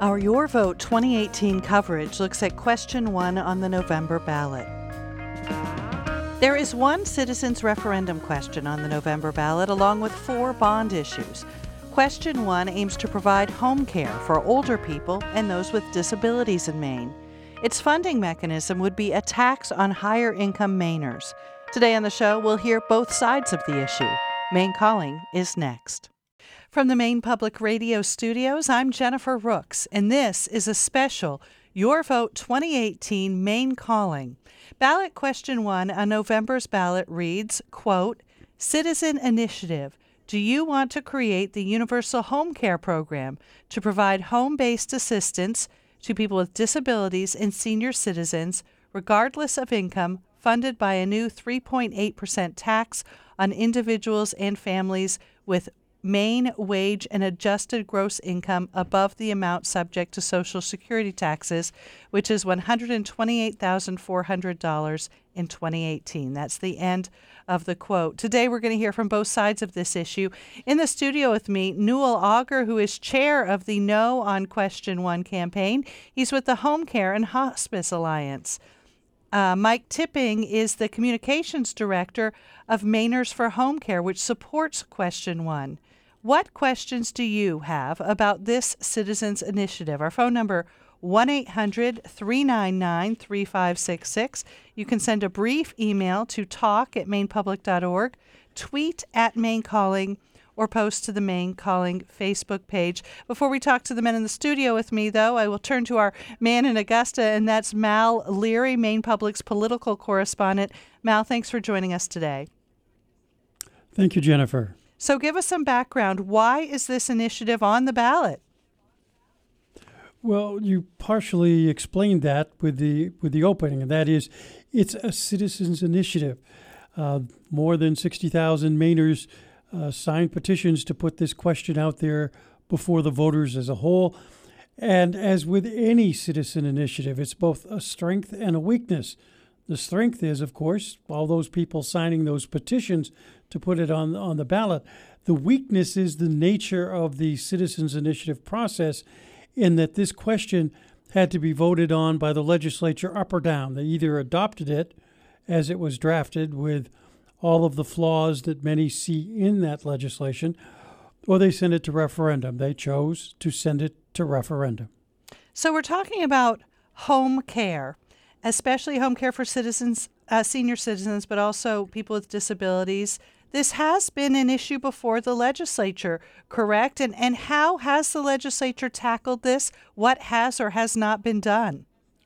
Our Your Vote 2018 coverage looks at question 1 on the November ballot. There is one citizens' referendum question on the November ballot, along with 4 bond issues. Question 1 aims to provide home care for older people and those with disabilities in Maine. Its funding mechanism would be a tax on higher income Mainers. Today on the show, we'll hear both sides of the issue. Maine Calling is next. From the Maine Public Radio studios, I'm Jennifer Rooks, and this is a special Your Vote 2018 Maine Calling. Ballot question 1 on November's ballot reads, quote, Citizen Initiative. Do you want to create the Universal Home Care Program to provide home-based assistance to people with disabilities and senior citizens, regardless of income, funded by a new 3.8% tax on individuals and families with Maine wage and adjusted gross income above the amount subject to Social Security taxes, which is $128,400 in 2018. That's the end of the quote. Today we're going to hear from both sides of this issue. In the studio with me, Newell Auger, who is chair of the No on Question 1 campaign. He's with the Home Care and Hospice Alliance. Mike Tipping is the communications director of Mainers for Home Care, which supports Question 1. What questions do you have about this citizens initiative? Our phone number, 1-800-399-3566. You can send a brief email to talk@mainepublic.org, tweet at Maine Calling, or post to the Maine Calling Facebook page. Before we talk to the men in the studio with me, though, I will turn to our man in Augusta, and that's Mal Leary, Maine Public's political correspondent. Mal, thanks for joining us today. Thank you, Jennifer. So give us some background. Why is this initiative on the ballot? Well, you partially explained that with the opening, and that is it's a citizens initiative. More than 60,000 Mainers signed petitions to put this question out there before the voters as a whole. And as with any citizen initiative, it's both a strength and a weakness. The strength is, of course, all those people signing those petitions to put it on the ballot. The weakness is the nature of the citizens initiative process, in that this question had to be voted on by the legislature up or down. They either adopted it as it was drafted with all of the flaws that many see in that legislation, or they send it to referendum. They chose to send it to referendum. So we're talking about home care, especially home care for citizens, senior citizens, but also people with disabilities. This has been an issue before the legislature, correct? And how has the legislature tackled this? What has or has not been done?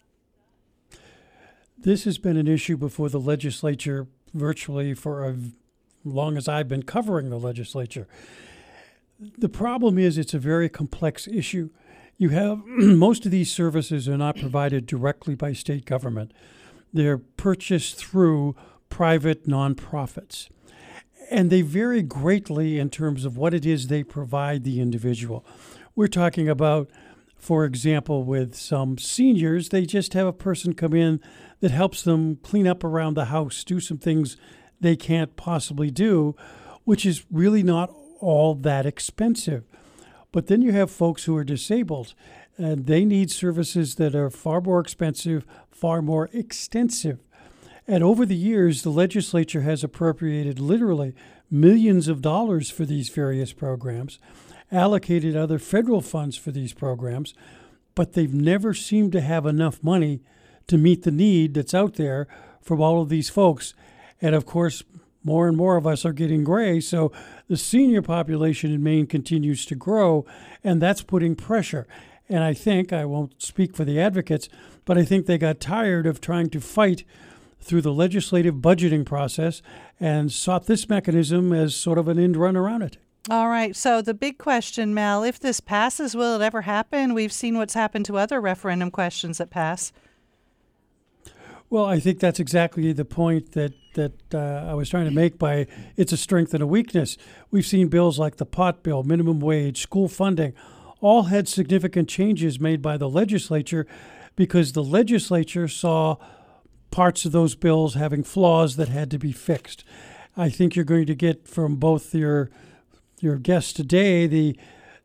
This has been an issue before the legislature virtually for as long as I've been covering the legislature. The problem is it's a very complex issue. You have most of these services are not provided directly by state government. They're purchased through private nonprofits. And they vary greatly in terms of what it is they provide the individual. We're talking about, for example, with some seniors, they just have a person come in that helps them clean up around the house, do some things they can't possibly do, which is really not all that expensive. But then you have folks who are disabled, and they need services that are far more expensive, far more extensive. And over the years, the legislature has appropriated literally millions of dollars for these various programs, allocated other federal funds for these programs, but they've never seemed to have enough money to meet the need that's out there for all of these folks. And of course, more and more of us are getting gray, so the senior population in Maine continues to grow, and that's putting pressure. And I think, I won't speak for the advocates, but I think they got tired of trying to fight through the legislative budgeting process and sought this mechanism as sort of an end run around it. All right. So the big question, Mal, if this passes, will it ever happen? We've seen what's happened to other referendum questions that pass. Well, I think that's exactly the point that I was trying to make by it's a strength and a weakness. We've seen bills like the pot bill, minimum wage, school funding, all had significant changes made by the legislature because the legislature saw parts of those bills having flaws that had to be fixed. I think you're going to get from both your guests today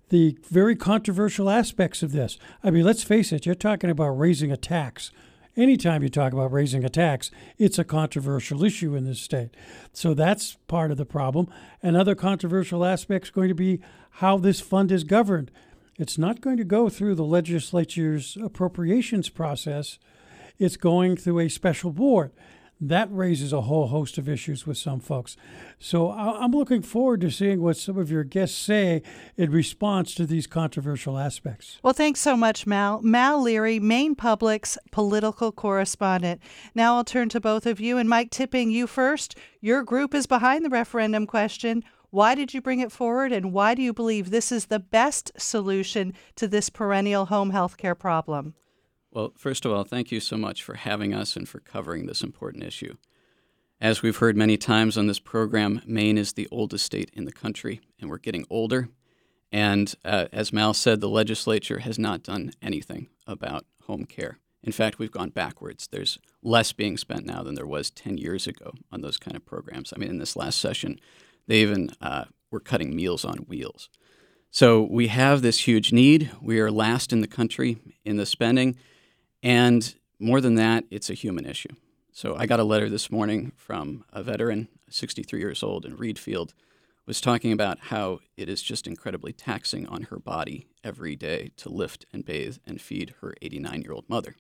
the very controversial aspects of this. I mean, let's face it, you're talking about raising a tax. Anytime you talk about raising a tax, it's a controversial issue in this state. So that's part of the problem. And other controversial aspects going to be how this fund is governed. It's not going to go through the legislature's appropriations process. It's going through a special board. That raises a whole host of issues with some folks. So I'm looking forward to seeing what some of your guests say in response to these controversial aspects. Well, thanks so much, Mal. Mal Leary, Maine Public's political correspondent. Now I'll turn to both of you. And Mike Tipping, you first. Your group is behind the referendum question. Why did you bring it forward, and why do you believe this is the best solution to this perennial home health care problem? Well, first of all, thank you so much for having us and for covering this important issue. As we've heard many times on this program, Maine is the oldest state in the country, and we're getting older. And as Mal said, the legislature has not done anything about home care. In fact, we've gone backwards. There's less being spent now than there was 10 years ago on those kind of programs. I mean, in this last session, they even were cutting Meals on Wheels. So we have this huge need. We are last in the country in the spending. And more than that, it's a human issue. So I got a letter this morning from a veteran, 63 years old in Reedfield, was talking about how it is just incredibly taxing on her body every day to lift and bathe and feed her 89-year-old mother.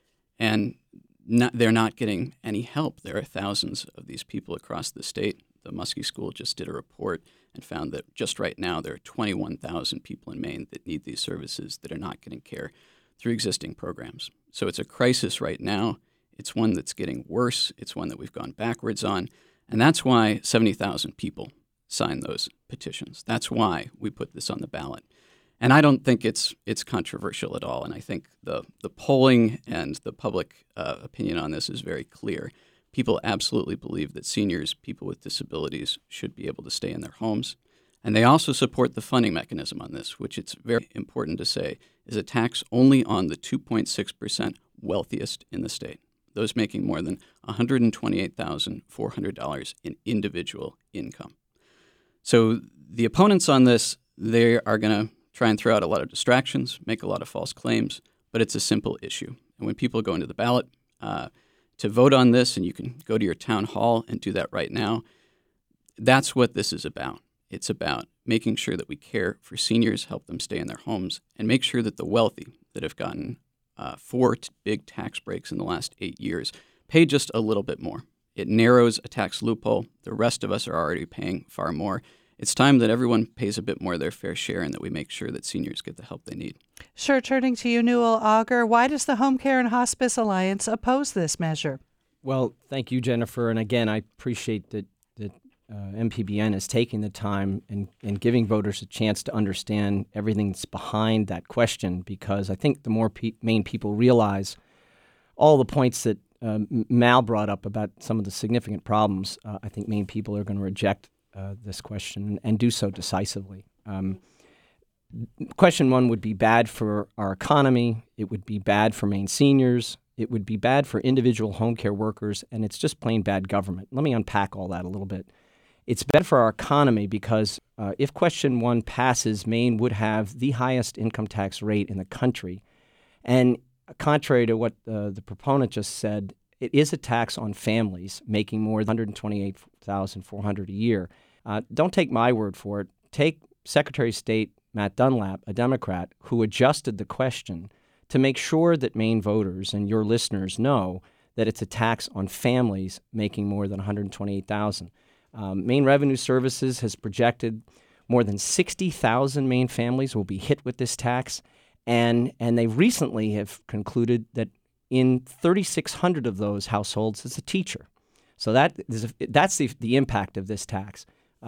And they're not getting any help. There are thousands of these people across the state. The Muskie School just did a report and found that just right now there are 21,000 people in Maine that need these services that are not getting care through existing programs. So it's a crisis right now. It's one that's getting worse. It's one that we've gone backwards on. And that's why 70,000 people signed those petitions. That's why we put this on the ballot. And I don't think it's controversial at all. And I think the polling and the public opinion on this is very clear. People absolutely believe that seniors, people with disabilities, should be able to stay in their homes. And they also support the funding mechanism on this, which it's very important to say is a tax only on the 2.6% wealthiest in the state, those making more than $128,400 in individual income. So the opponents on this, they are going to try and throw out a lot of distractions, make a lot of false claims, but it's a simple issue. And when people go into the ballot to vote on this, and you can go to your town hall and do that right now, that's what this is about. It's about making sure that we care for seniors, help them stay in their homes, and make sure that the wealthy that have gotten 4 big tax breaks in the last 8 years pay just a little bit more. It narrows a tax loophole. The rest of us are already paying far more. It's time that everyone pays a bit more of their fair share and that we make sure that seniors get the help they need. Sure. Turning to you, Newell Auger, why does the Home Care and Hospice Alliance oppose this measure? Well, thank you, Jennifer. And again, I appreciate that MPBN is taking the time and giving voters a chance to understand everything that's behind that question, because I think the more Maine people realize all the points that Mal brought up about some of the significant problems, I think Maine people are going to reject this question and do so decisively. Question one would be bad for our economy. It would be bad for Maine seniors. It would be bad for individual home care workers, and it's just plain bad government. Let me unpack all that a little bit. It's bad for our economy because if question one passes, Maine would have the highest income tax rate in the country. And contrary to what the proponent just said, it is a tax on families making more than $128,400 a year. Don't take my word for it. Take Secretary of State Matt Dunlap, a Democrat, who adjusted the question to make sure that Maine voters and your listeners know that it's a tax on families making more than $128,000. Maine Revenue Services has projected more than 60,000 Maine families will be hit with this tax, and they recently have concluded that in 3,600 of those households is a teacher. So that's the impact of this tax.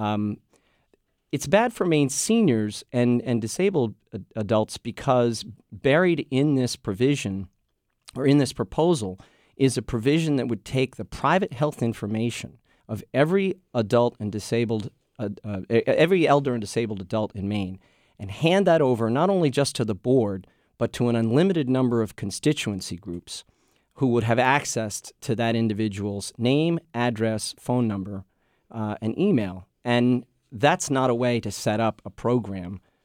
It's bad for Maine seniors and disabled adults because buried in this provision or in this proposal is a provision that would take the private health information of every adult and disabled, every elder and disabled adult in Maine, and hand that over not only just to the board, but to an unlimited number of constituency groups who would have access to that individual's name, address, phone number, and email. And that's not a way to set up a program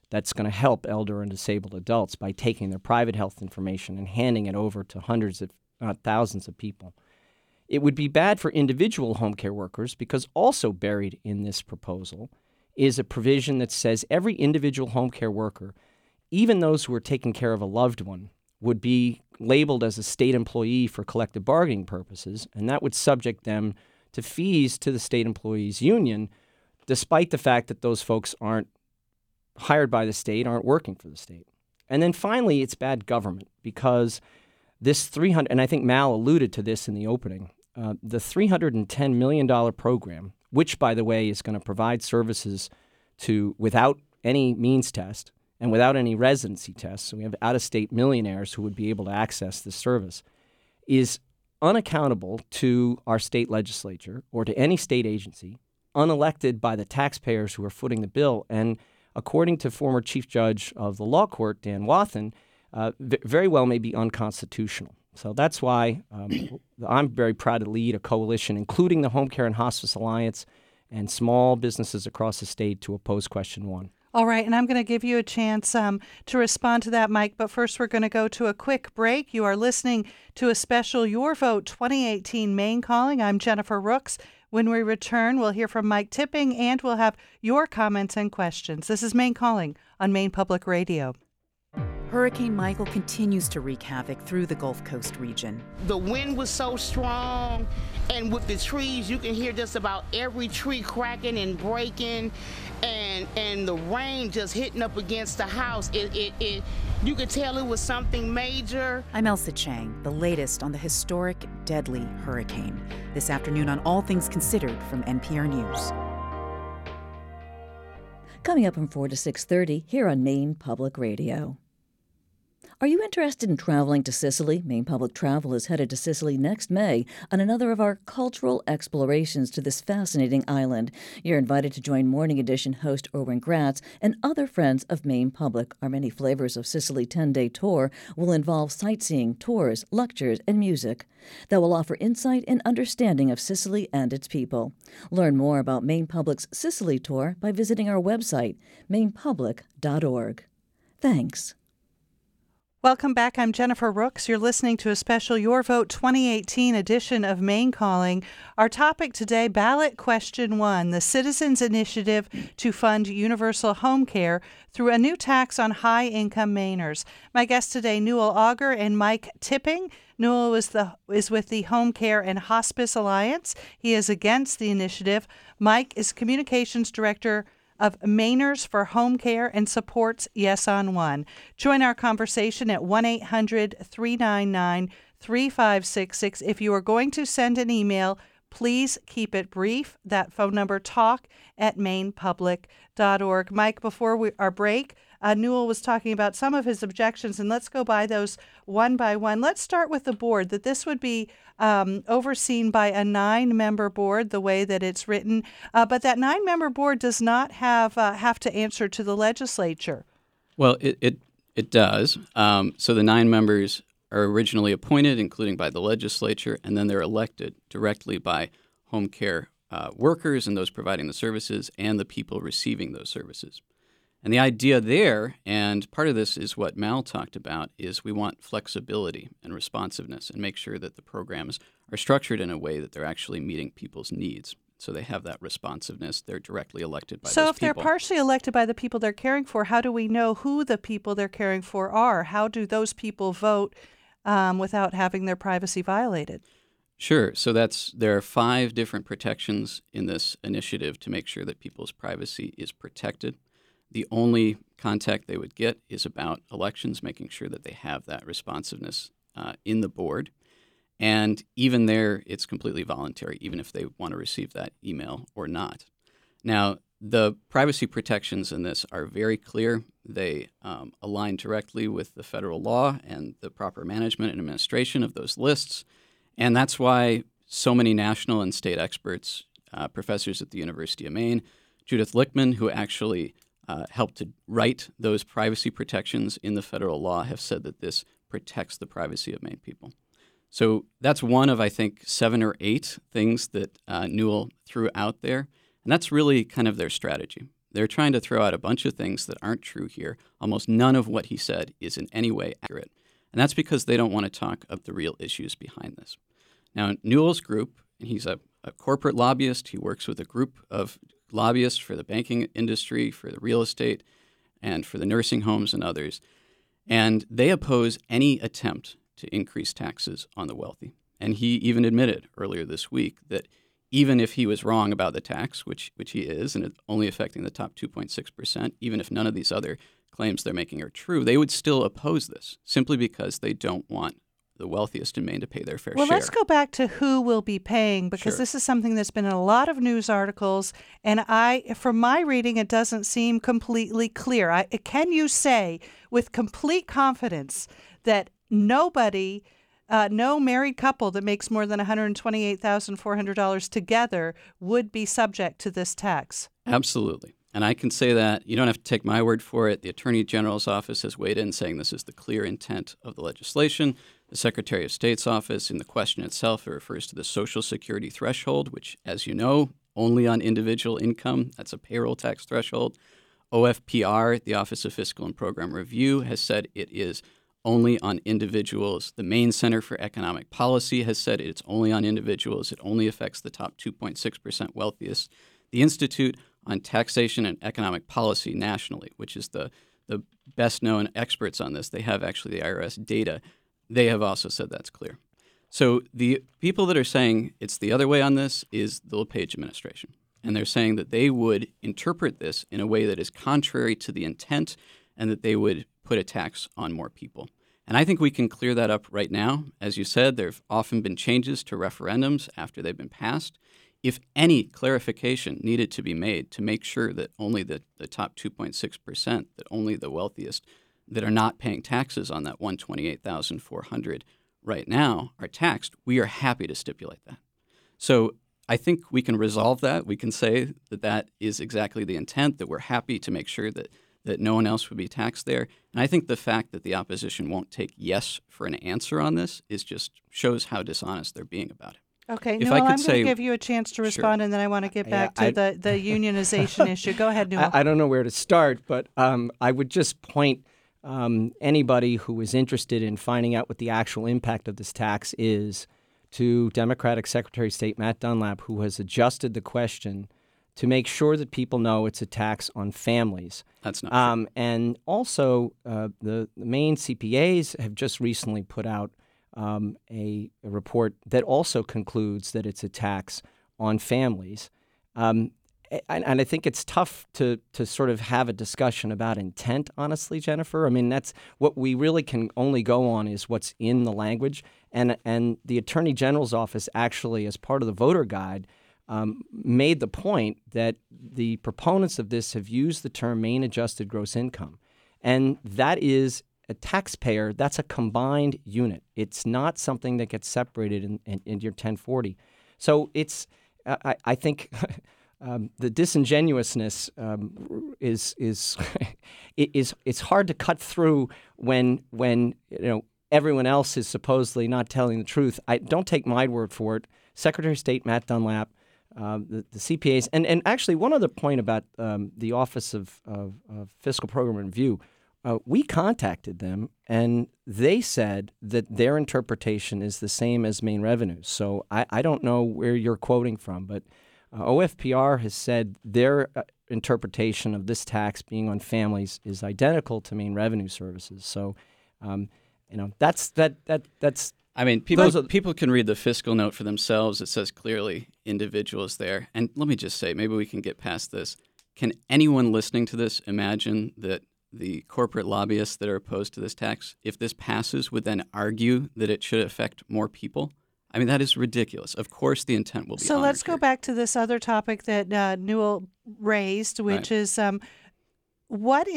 that's going to help elder and disabled adults by taking their private health information and handing it over to hundreds, if not thousands, of people. It would be bad for individual home care workers because also buried in this proposal is a provision that says every individual home care worker, even those who are taking care of a loved one, would be labeled as a state employee for collective bargaining purposes, and that would subject them to fees to the state employees union, despite the fact that those folks aren't hired by the state, aren't working for the state. And then finally, it's bad government because this and I think Mal alluded to this in the opening, the $310 million program, which, by the way, is going to provide services without any means test and without any residency tests, so we have out-of-state millionaires who would be able to access this service, is unaccountable to our state legislature or to any state agency, unelected by the taxpayers who are footing the bill. And according to former Chief Judge of the Law Court, Dan Wathen, very well may be unconstitutional. So that's why I'm very proud to lead a coalition, including the Home Care and Hospice Alliance and small businesses across the state, to oppose question 1. All right, and I'm going to give you a chance to respond to that, Mike, but first we're going to go to a quick break. You are listening to a special Your Vote 2018 Maine Calling. I'm Jennifer Rooks. When we return, we'll hear from Mike Tipping, and we'll have your comments and questions. This is Maine Calling on Maine Public Radio. Hurricane Michael continues to wreak havoc through the Gulf Coast region. The wind was so strong, and with the trees, you can hear just about every tree cracking and breaking, and the rain just hitting up against the house. You could tell it was something major. I'm Elsa Chang, the latest on the historic, deadly hurricane. This afternoon on All Things Considered from NPR News. Coming up from 4 to 6:30 here on Maine Public Radio. Are you interested in traveling to Sicily? Maine Public Travel is headed to Sicily next May on another of our cultural explorations to this fascinating island. You're invited to join Morning Edition host Erwin Gratz and other friends of Maine Public. Our Many Flavors of Sicily 10-day tour will involve sightseeing, tours, lectures, and music that will offer insight and understanding of Sicily and its people. Learn more about Maine Public's Sicily tour by visiting our website, mainepublic.org. Thanks. Welcome back. I'm Jennifer Rooks. You're listening to a special Your Vote 2018 edition of Maine Calling. Our topic today, ballot question 1, the Citizens Initiative to fund universal home care through a new tax on high-income Mainers. My guests today, Newell Auger and Mike Tipping. Newell is with the Home Care and Hospice Alliance. He is against the initiative. Mike is Communications Director of Mainers for Home Care and supports Yes on One. Join our conversation at 1-800-399-3566. If you are going to send an email, please keep it brief. That phone number, talk@mainepublic.org. Mike, before our break, Newell was talking about some of his objections, and let's go by those one by one. Let's start with the board, that this would be overseen by a 9-member board, the way that it's written, but that 9-member board does not have to answer to the legislature. Well, it does. So the 9 members are originally appointed, including by the legislature, and then they're elected directly by home care workers and those providing the services and the people receiving those services. And the idea there, and part of this is what Mal talked about, is we want flexibility and responsiveness and make sure that the programs are structured in a way that they're actually meeting people's needs. So they have that responsiveness. They're directly elected by those people. So if they're partially elected by the people they're caring for, how do we know who the people they're caring for are? How do those people vote without having their privacy violated? Sure. So there are 5 different protections in this initiative to make sure that people's privacy is protected. The only contact they would get is about elections, making sure that they have that responsiveness in the board. And even there, it's completely voluntary, even if they want to receive that email or not. Now, the privacy protections in this are very clear. They align directly with the federal law and the proper management and administration of those lists. And that's why so many national and state experts, professors at the University of Maine, Judith Lichtman, who actually helped to write those privacy protections in the federal law, have said that this protects the privacy of Maine people. So that's one of, I think, 7 or 8 things that Newell threw out there. And that's really kind of their strategy. They're trying to throw out a bunch of things that aren't true here. Almost none of what he said is in any way accurate. And that's because they don't want to talk of the real issues behind this. Now, Newell's group, and he's a corporate lobbyist. He works with a group of lobbyists for the banking industry, for the real estate, and for the nursing homes and others. And they oppose any attempt to increase taxes on the wealthy. And he even admitted earlier this week that even if he was wrong about the tax, which he is, and it's only affecting the top 2.6%, even if none of these other claims they're making are true, they would still oppose this simply because they don't want the wealthiest in Maine to pay their fair share. Well, let's go back to who will be paying, because this is something that's been in a lot of news articles, and from my reading, it doesn't seem completely clear. Can you say with complete confidence that nobody, no married couple that makes more than $128,400 together would be subject to this tax? Absolutely. And I can say that. You don't have to take my word for it. The Attorney General's office has weighed in saying this is the clear intent of the legislation. The Secretary of State's office, in the question itself, it refers to the Social Security threshold, which, as you know, only on individual income. That's a payroll tax threshold. OFPR, the Office of Fiscal and Program Review, has said it is only on individuals. The Maine Center for Economic Policy has said it's only on individuals. It only affects the top 2.6% wealthiest. The Institute on Taxation and Economic Policy nationally, which is the best-known experts on this, they have actually the IRS data. They have also said that's clear. So the people that are saying it's the other way on this is the LePage administration. And they're saying that they would interpret this in a way that is contrary to the intent and that they would put a tax on more people. And I think we can clear that up right now. As you said, there have often been changes to referendums after they've been passed. If any clarification needed to be made to make sure that only the top 2.6%, that only the wealthiest that are not paying taxes on that $128,400 right now are taxed, we are happy to stipulate that. So I think we can resolve that. We can say that that is exactly the intent, that we're happy to make sure that no one else would be taxed there. And I think the fact that the opposition won't take yes for an answer on this shows how dishonest they're being about it. Okay, Newell, I'm going to give you a chance to respond, and then I want to get back to the unionization issue. Go ahead, Newell. I don't know where to start, but I would just point anybody who is interested in finding out what the actual impact of this tax is to Democratic Secretary of State Matt Dunlap, who has adjusted the question to make sure that people know it's a tax on families. That's not true. And also, the Maine CPAs have just recently put out a report that also concludes that it's a tax on families. And I think it's tough to sort of have a discussion about intent, honestly, Jennifer. I mean, that's what we really can only go on is what's in the language. And the Attorney General's office actually, as part of the voter guide, made the point that the proponents of this have used the term Maine adjusted gross income. And that is a taxpayer, that's a combined unit. It's not something that gets separated in your 1040. So it's, I think, the disingenuousness is it's hard to cut through when everyone else is supposedly not telling the truth. Don't take my word for it. Secretary of State Matt Dunlap, the CPAs, and actually one other point about the Office of Fiscal Program Review. We contacted them, and they said that their interpretation is the same as Maine revenues. So I don't know where you're quoting from, but OFPR has said their interpretation of this tax being on families is identical to Maine Revenue Services. So, that's. I mean, people can read the fiscal note for themselves. It says clearly individuals there. And let me just say, maybe we can get past this. Can anyone listening to this imagine that the corporate lobbyists that are opposed to this tax, if this passes, would then argue that it should affect more people? I mean, that is ridiculous. Of course the intent will be So let's here. go back to this other topic that Newell raised, which is what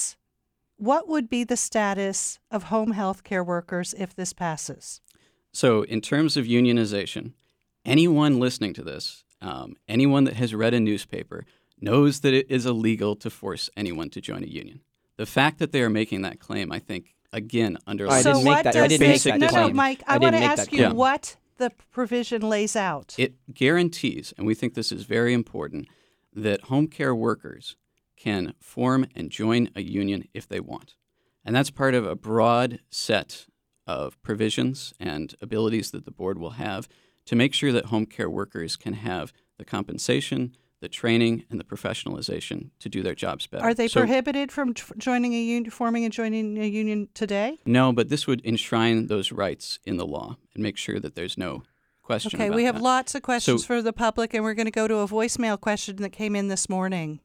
would be the status of home health care workers if this passes? So in terms of unionization, anyone listening to this, anyone that has read a newspaper, knows that it is illegal to force anyone to join a union. The fact that they are making that claim, I think, again, underlines... I didn't make that claim. No, Mike, I want to ask you what the provision lays out. It guarantees, and we think this is very important, that home care workers can form and join a union if they want. And that's part of a broad set of provisions and abilities that the board will have to make sure that home care workers can have the compensation, the training, and the professionalization to do their jobs better. Are they prohibited from joining a union, forming and joining a union today? No, but this would enshrine those rights in the law and make sure that there's no question about that. Okay, we have lots of questions for the public, and we're going to go to a voicemail question that came in this morning.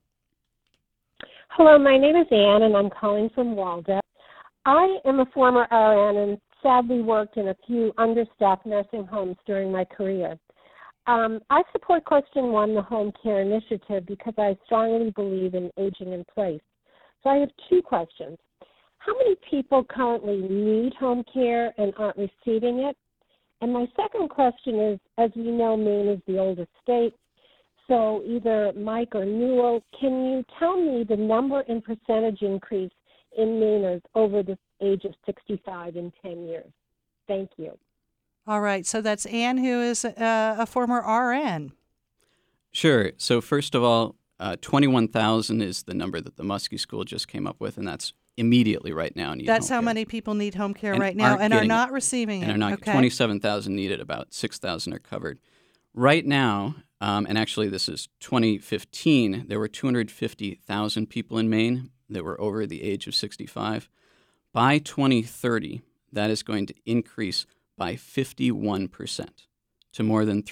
Hello, my name is Ann, and I'm calling from Waldo. I am a former RN and sadly worked in a few understaffed nursing homes during my career. I support Question 1, the Home Care Initiative, because I strongly believe in aging in place. So I have two questions. How many people currently need home care and aren't receiving it? And my second question is, as we know, Maine is the oldest state, so either Mike or Newell, can you tell me the number and percentage increase in Mainers over the age of 65 in 10 years? Thank you. All right, so that's Ann, who is a former RN. Sure. So first of all, 21,000 is the number that the Muskie School just came up with, and that's immediately right now. That's how many people need home care right now and are not receiving it. And are not. Okay. 27,000 need it. About 6,000 are covered. Right now, and actually this is 2015, there were 250,000 people in Maine that were over the age of 65. By 2030, that is going to increase by 51% to more than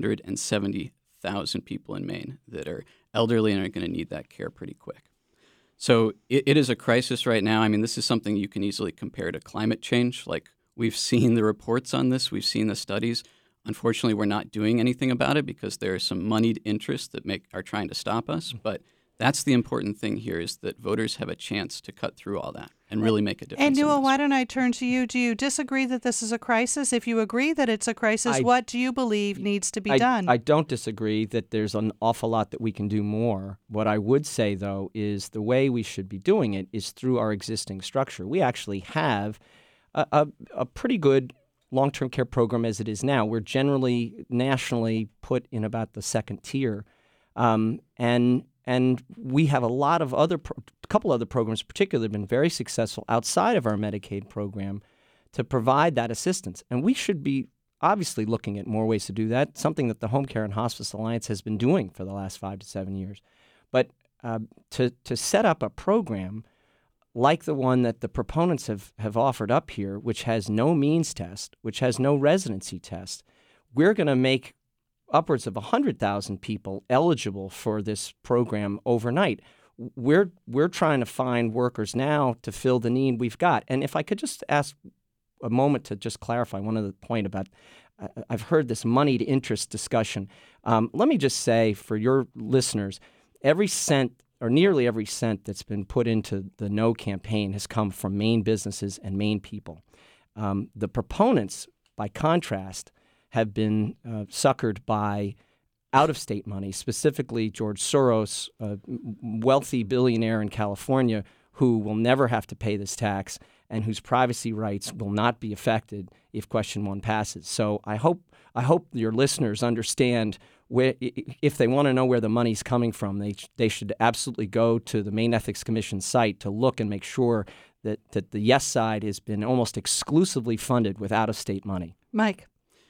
370,000 people in Maine that are elderly and are going to need that care pretty quick. So it is a crisis right now. I mean, this is something you can easily compare to climate change. Like, we've seen the reports on this. We've seen the studies. Unfortunately, we're not doing anything about it because there are some moneyed interests that are trying to stop us. But that's the important thing here, is that voters have a chance to cut through all that and really make a difference. And Newell, why don't I turn to you? Do you disagree that this is a crisis? If you agree that it's a crisis, what do you believe needs to be done? I don't disagree that there's an awful lot that we can do more. What I would say, though, is the way we should be doing it is through our existing structure. We actually have a pretty good long-term care program as it is now. We're generally nationally put in about the second tier. And we have a lot of couple other programs, particularly, have been very successful outside of our Medicaid program to provide that assistance. And we should be obviously looking at more ways to do that, something that the Home Care and Hospice Alliance has been doing for the last 5 to 7 years. But to set up a program like the one that the proponents have offered up here, which has no means test, which has no residency test, we're going to make upwards of 100,000 people eligible for this program overnight. We're trying to find workers now to fill the need we've got. And if I could just ask a moment to just clarify one other point about, I've heard this money to interest discussion. Let me just say for your listeners, every cent or nearly every cent that's been put into the No campaign has come from Maine businesses and Maine people. The proponents, by contrast, have been suckered by out-of-state money, specifically George Soros, a wealthy billionaire in California who will never have to pay this tax and whose privacy rights will not be affected if Question 1 passes. So I hope your listeners understand where, if they want to know where the money's coming from, they should absolutely go to the Maine Ethics Commission site to look and make sure that the yes side has been almost exclusively funded with out-of-state money. Mike.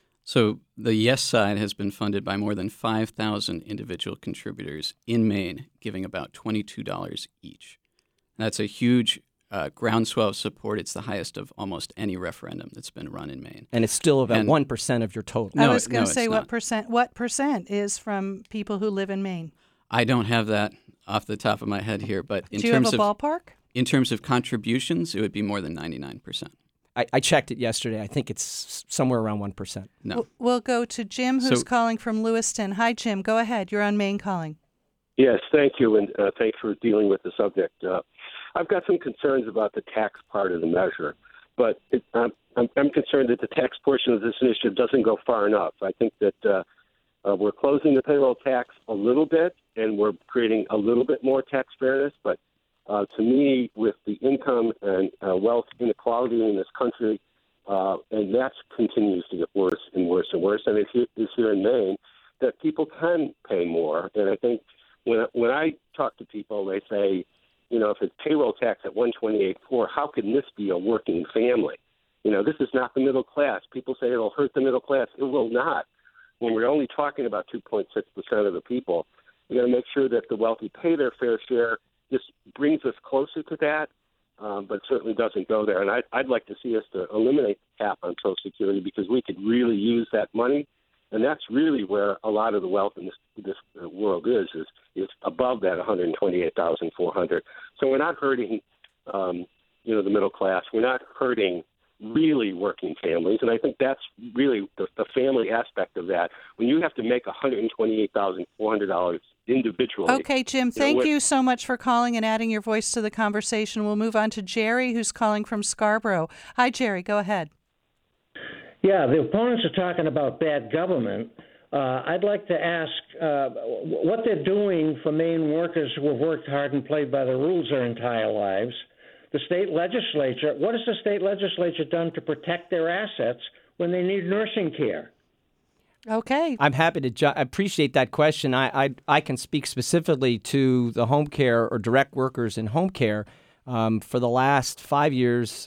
So the yes side has been funded by more than 5,000 individual contributors in Maine, giving about $22 each. That's a huge groundswell of support. It's the highest of almost any referendum that's been run in Maine. And it's still about 1% of your total. I was going to say, what percent is from people who live in Maine? I don't have that off the top of my head here, but Do you have a ballpark? In terms of contributions, it would be more than 99%. I checked it yesterday. I think it's somewhere around 1%. No. We'll go to Jim, who's calling from Lewiston. Hi, Jim. Go ahead. You're on Maine Calling. Yes, thank you, and thanks for dealing with the subject. I've got some concerns about the tax part of the measure, but I'm concerned that the tax portion of this initiative doesn't go far enough. I think that we're closing the payroll tax a little bit, and we're creating a little bit more tax fairness, but to me, with the income and wealth inequality in this country, and that continues to get worse and worse and worse, and it's here in Maine, that people can pay more. And I think when I talk to people, they say, if it's payroll tax at 128.4, how can this be a working family? This is not the middle class. People say it'll hurt the middle class. It will not. When we're only talking about 2.6% of the people, we got to make sure that the wealthy pay their fair share. This brings us closer to that, but certainly doesn't go there. And I'd like to see us to eliminate the cap on Social Security because we could really use that money. And that's really where a lot of the wealth in this world is above that $128,400. So we're not hurting, the middle class. We're not hurting really working families, and I think that's really the family aspect of that. When you have to make $128,400 individually. Okay, Jim, thank you so much for calling and adding your voice to the conversation. We'll move on to Jerry, who's calling from Scarborough. Hi, Jerry. Go ahead. Yeah, the opponents are talking about bad government. I'd like to ask what they're doing for Maine workers who have worked hard and played by the rules their entire lives. The state legislature, what has the state legislature done to protect their assets when they need nursing care? Okay. I'm happy to appreciate that question. I can speak specifically to the home care or direct workers in home care. For the last 5 years,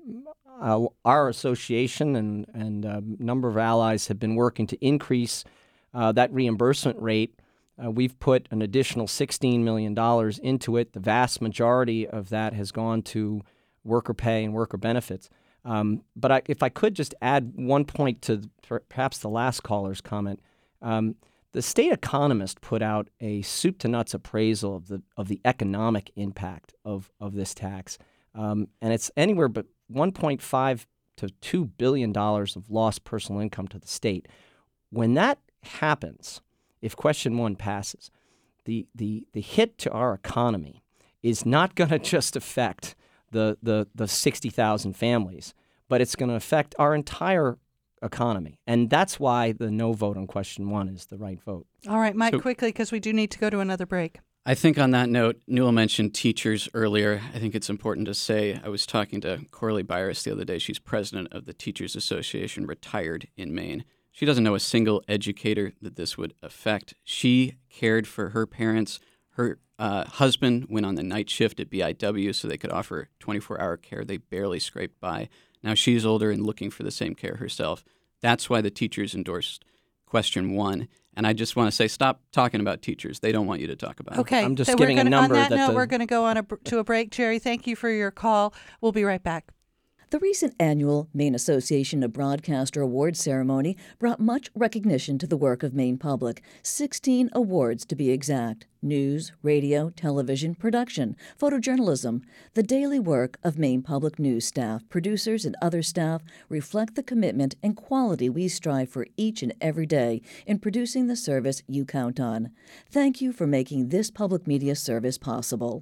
our association and a number of allies have been working to increase that reimbursement rate. We've put an additional $16 million into it. The vast majority of that has gone to worker pay and worker benefits. But if I could just add one point to perhaps the last caller's comment, the state economist put out a soup to nuts appraisal of the economic impact of this tax, and it's anywhere but $1.5 to $2 billion of lost personal income to the state. When that happens, if question one passes, the hit to our economy is not going to just affect the 60,000 families, but it's going to affect our entire economy. And that's why the no vote on question one is the right vote. All right, Mike, quickly, because we do need to go to another break. I think on that note, Newell mentioned teachers earlier. I think it's important to say I was talking to Corley Byers the other day. She's president of the Teachers Association, retired in Maine. She doesn't know a single educator that this would affect. She cared for her parents. Her husband went on the night shift at BIW so they could offer 24-hour care. They barely scraped by. Now she's older and looking for the same care herself. That's why the teachers endorsed question one. And I just want to say, stop talking about teachers. They don't want you to talk about Okay. them. I'm just giving a number. On that note, we're going to go to a break. Jerry, thank you for your call. We'll be right back. The recent annual Maine Association of Broadcaster Awards ceremony brought much recognition to the work of Maine Public. 16 awards to be exact. News, radio, television, production, photojournalism. The daily work of Maine Public news staff, producers, and other staff reflect the commitment and quality we strive for each and every day in producing the service you count on. Thank you for making this public media service possible.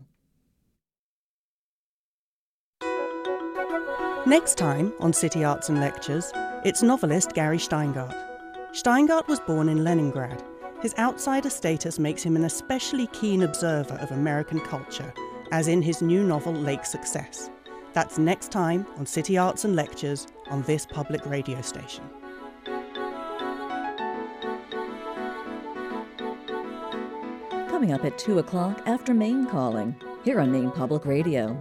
Next time on City Arts and Lectures, it's novelist Gary Shteyngardt. Shteyngardt was born in Leningrad. His outsider status makes him an especially keen observer of American culture, as in his new novel Lake Success. That's next time on City Arts and Lectures on this public radio station. Coming up at 2 o'clock after Maine Calling, here on Maine Public Radio.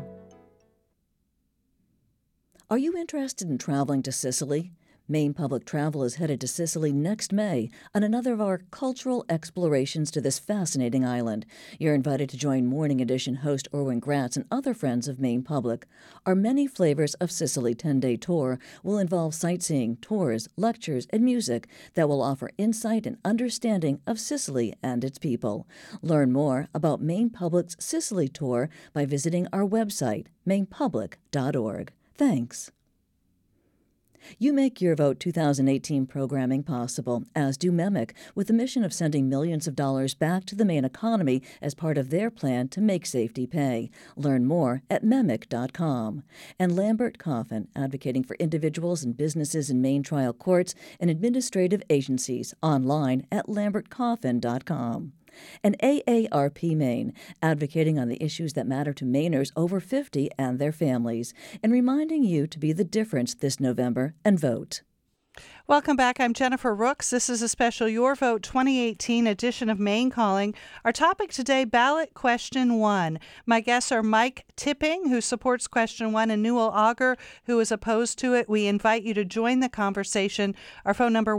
Are you interested in traveling to Sicily? Maine Public Travel is headed to Sicily next May on another of our cultural explorations to this fascinating island. You're invited to join Morning Edition host Erwin Gratz and other friends of Maine Public. Our Many Flavors of Sicily 10-day tour will involve sightseeing, tours, lectures, and music that will offer insight and understanding of Sicily and its people. Learn more about Maine Public's Sicily tour by visiting our website, mainepublic.org. Thanks. You Make Your Vote 2018 programming possible, as do MEMIC, with the mission of sending millions of dollars back to the Maine economy as part of their plan to make safety pay. Learn more at MEMIC.com. And Lambert Coffin, advocating for individuals and businesses in Maine trial courts and administrative agencies, online at LambertCoffin.com. And AARP Maine, advocating on the issues that matter to Mainers over 50 and their families, and reminding you to be the difference this November and vote. Welcome back. I'm Jennifer Rooks. This is a special Your Vote 2018 edition of Maine Calling. Our topic today, ballot question 1. My guests are Mike Tipping, who supports question 1, and Newell Auger, who is opposed to it. We invite you to join the conversation. Our phone number,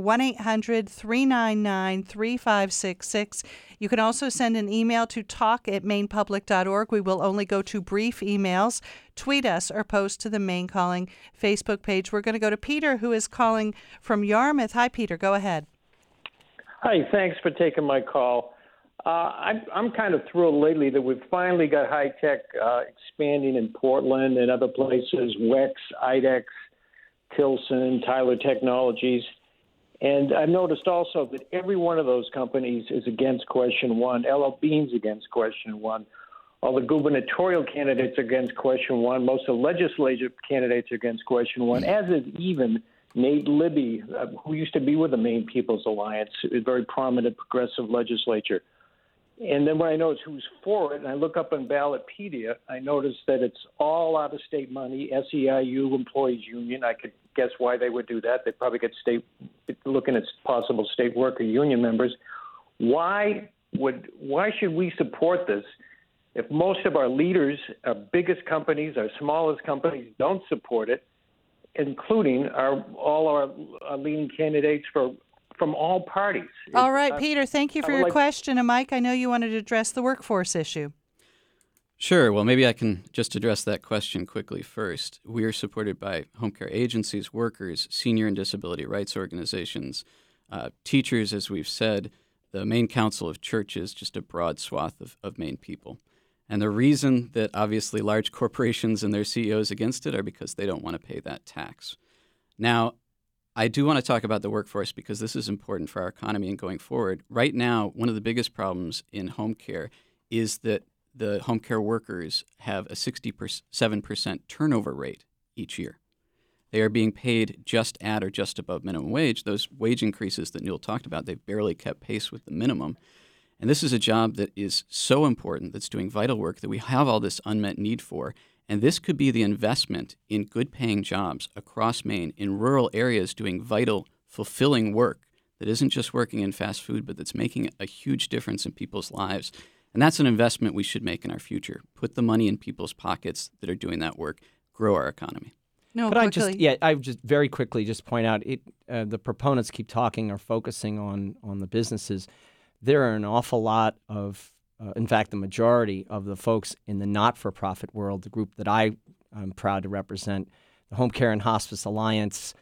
1-800-399-3566. You can also send an email to talk@mainepublic.org. We will only go to brief emails. Tweet us or post to the Maine Calling Facebook page. We're going to go to Peter, who is calling from Yarmouth. Hi, Peter. Go ahead. Hi. Thanks for taking my call. I'm kind of thrilled lately that we've finally got high tech expanding in Portland and other places, WEX, IDEX, Tilson, Tyler Technologies. And I've noticed also that every one of those companies is against question 1. LL Bean's against question 1. All the gubernatorial candidates are against question 1. Most of the legislative candidates are against question 1, as is even Nate Libby, who used to be with the Maine People's Alliance, a very prominent progressive legislature. And then when I notice who's for it, and I look up on Ballotpedia, I notice that it's all out-of-state money, SEIU Employees Union. I could guess why they would do that. They probably get looking at possible state worker union members. Why should we support this if most of our leaders, our biggest companies, our smallest companies don't support it, including all our leading candidates from all parties? All right, Peter, thank you for your question. And Mike, I know you wanted to address the workforce issue. Sure. Well, maybe I can just address that question quickly first. We are supported by home care agencies, workers, senior and disability rights organizations, teachers, as we've said, the Maine Council of Churches, just a broad swath of Maine people. And the reason that obviously large corporations and their CEOs against it are because they don't want to pay that tax. Now, I do want to talk about the workforce because this is important for our economy and going forward. Right now, one of the biggest problems in home care is that the home care workers have a 67% turnover rate each year. They are being paid just at or just above minimum wage. Those wage increases that Newell talked about, they've barely kept pace with the minimum. And this is a job that is so important, that's doing vital work, that we have all this unmet need for. And this could be the investment in good-paying jobs across Maine in rural areas doing vital, fulfilling work that isn't just working in fast food, but that's making a huge difference in people's lives. And that's an investment we should make in our future. Put the money in people's pockets that are doing that work, grow our economy. No, but I would just very quickly just point out, the proponents keep talking or focusing on the businesses. There are an awful lot of, in fact, the majority of the folks in the not-for-profit world, the group that I am proud to represent, the Home Care and Hospice Alliance.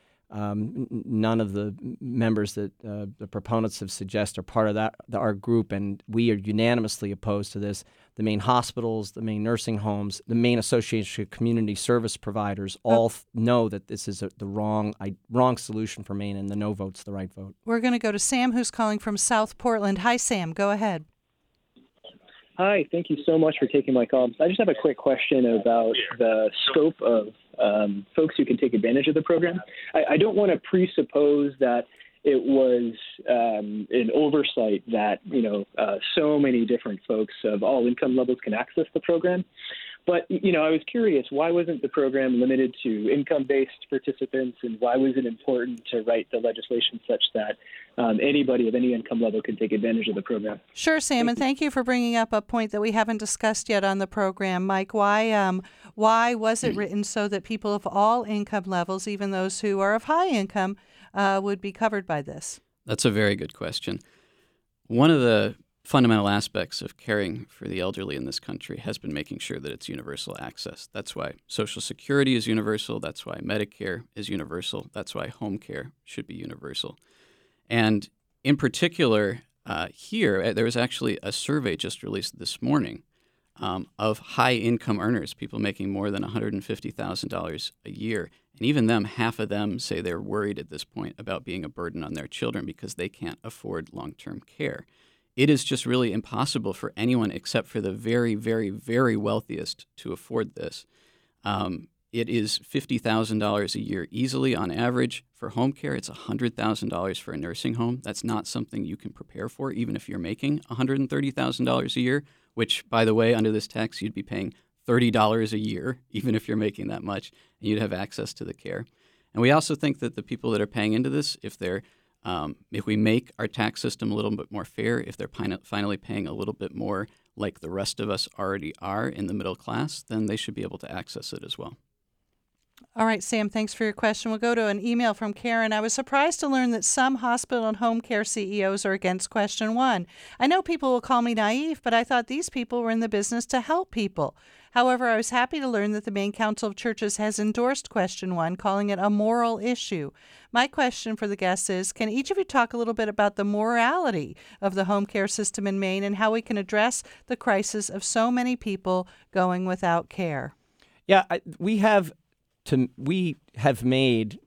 None of the members that the proponents have suggested are part of our group, and we are unanimously opposed to this. The Maine hospitals, the Maine nursing homes, the Maine Association of Community Service Providers all know that this is the wrong solution for Maine, and the no vote's the right vote. We're going to go to Sam, who's calling from South Portland. Hi, Sam. Go ahead. Hi, thank you so much for taking my call. I just have a quick question about the scope of folks who can take advantage of the program. I don't want to presuppose that it was an oversight that, so many different folks of all income levels can access the program. But, I was curious, why wasn't the program limited to income-based participants, and why was it important to write the legislation such that anybody of any income level could take advantage of the program? Sure, Sam, and thank you for bringing up a point that we haven't discussed yet on the program. Mike, why was it written so that people of all income levels, even those who are of high income, would be covered by this? That's a very good question. One of the fundamental aspects of caring for the elderly in this country has been making sure that it's universal access. That's why Social Security is universal. That's why Medicare is universal. That's why home care should be universal. And in particular, here, there was actually a survey just released this morning of high-income earners, people making more than $150,000 a year. And even them, half of them say they're worried at this point about being a burden on their children because they can't afford long-term care. It is just really impossible for anyone except for the very, very, very wealthiest to afford this. It is $50,000 a year easily on average for home care. It's $100,000 for a nursing home. That's not something you can prepare for, even if you're making $130,000 a year, which, by the way, under this tax, you'd be paying $30 a year, even if you're making that much, and you'd have access to the care. And we also think that the people that are paying into this, if we make our tax system a little bit more fair, if they're finally paying a little bit more like the rest of us already are in the middle class, then they should be able to access it as well. All right, Sam, thanks for your question. We'll go to an email from Karen. I was surprised to learn that some hospital and home care CEOs are against Question 1. I know people will call me naive, but I thought these people were in the business to help people. However, I was happy to learn that the Maine Council of Churches has endorsed Question 1, calling it a moral issue. My question for the guests is, can each of you talk a little bit about the morality of the home care system in Maine and how we can address the crisis of so many people going without care? Yeah, we have made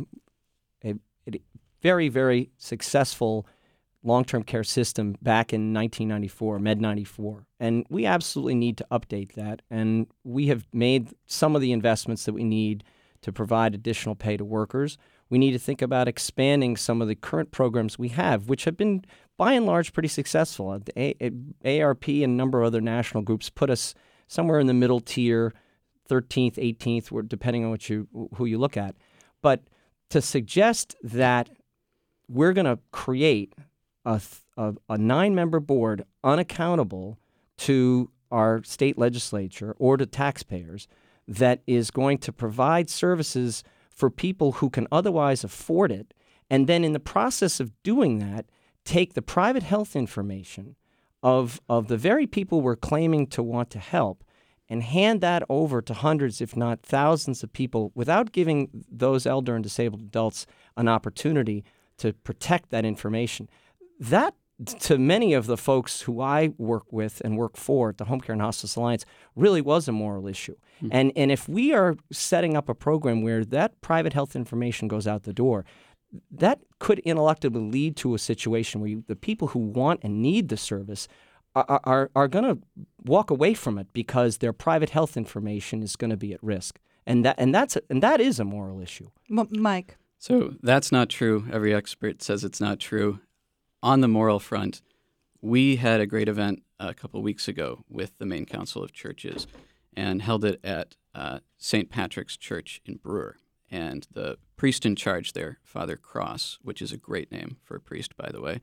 a very, very successful long-term care system back in 1994, Med-94, and we absolutely need to update that. And we have made some of the investments that we need to provide additional pay to workers. We need to think about expanding some of the current programs we have, which have been, by and large, pretty successful. The AARP and a number of other national groups put us somewhere in the middle tier, 13th, 18th, depending on who you look at. But to suggest that we're going to create a 9-member board unaccountable to our state legislature or to taxpayers that is going to provide services for people who can otherwise afford it, and then in the process of doing that, take the private health information of the very people we're claiming to want to help and hand that over to hundreds, if not thousands of people without giving those elder and disabled adults an opportunity to protect that information. That, to many of the folks who I work with and work for at the Home Care and Hospice Alliance, really was a moral issue. Mm-hmm. And if we are setting up a program where that private health information goes out the door, that could ineluctably lead to a situation where the people who want and need the service are going to walk away from it because their private health information is going to be at risk. And that is a moral issue. Mike. So that's not true. Every expert says it's not true. On the moral front, we had a great event a couple weeks ago with the Maine Council of Churches and held it at St. Patrick's Church in Brewer. And the priest in charge there, Father Cross, which is a great name for a priest, by the way,